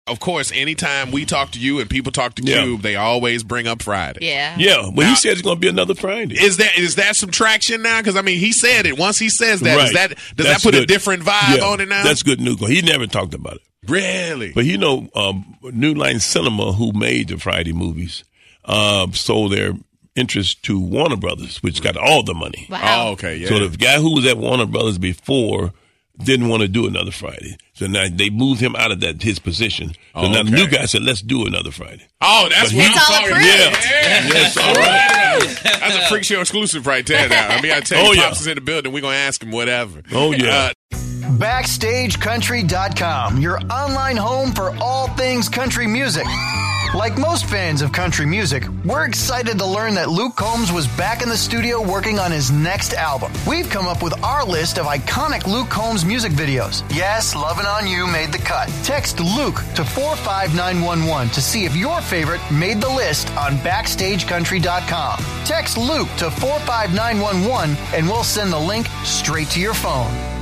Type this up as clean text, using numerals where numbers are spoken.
of course, anytime we talk to you and people talk to Cube, they always bring up Friday. Yeah. Yeah, well, he said it's going to be another Friday. Is that some traction now? Because, I mean, he said it. Once he says that, Right. does that put a different vibe on it now? That's good news. He never talked about it. Really? But, New Line Cinema, who made the Friday movies, sold their interest to Warner Brothers, which got all the money. Wow. Oh, okay, yeah. So the guy who was at Warner Brothers before didn't want to do another Friday. So now they moved him out of his position. So now the new guy said, let's do another Friday. Oh, that's what It's all I'm approved. Yes, all right. That's a Freak Show exclusive right there now. I mean, I tell you, Pops is in the building. We're going to ask him whatever. Oh, yeah. BackstageCountry.com, your online home for all things country music. Like most fans of country music, we're excited to learn that Luke Combs was back in the studio working on his next album. We've come up with our list of iconic Luke Combs music videos. Yes, Lovin' On You made the cut. Text Luke to 45911 to see if your favorite made the list on BackstageCountry.com. Text Luke to 45911 and we'll send the link straight to your phone.